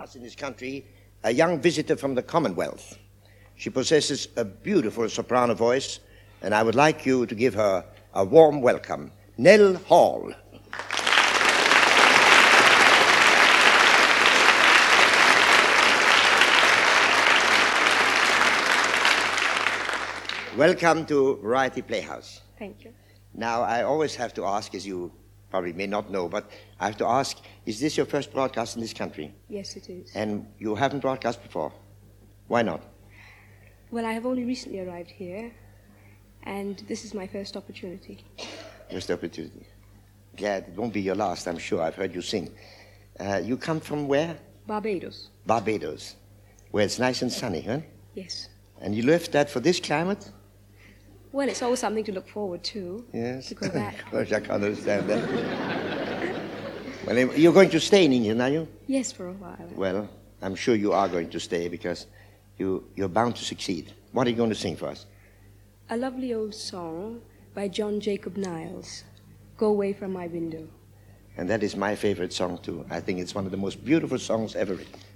us in this country a young visitor from the Commonwealth. She possesses a beautiful soprano voice, and I would like you to give her a warm welcome. Nell Hall. Welcome to Variety Playhouse. Thank you. Now, I always have to ask, as you probably may not know, but I have to ask, is this your first broadcast in this country? Yes, it is. And you haven't broadcast before? Why not? Well, I have only recently arrived here, and this is my first opportunity. First opportunity. Glad it won't be your last, I'm sure. I've heard you sing. You come from where? Barbados. Barbados, where it's nice and sunny, huh? Yes. And you left that for this climate? Well, it's always something to look forward to. Yes. To go back. Gosh, I can't understand that. Well, you're going to stay in England, are you? Yes, for a while. Well, I'm sure you are going to stay because you're bound to succeed. What are you going to sing for us? A lovely old song by John Jacob Niles, Go Away From My Window. And that is my favorite song, too. I think it's one of the most beautiful songs ever written.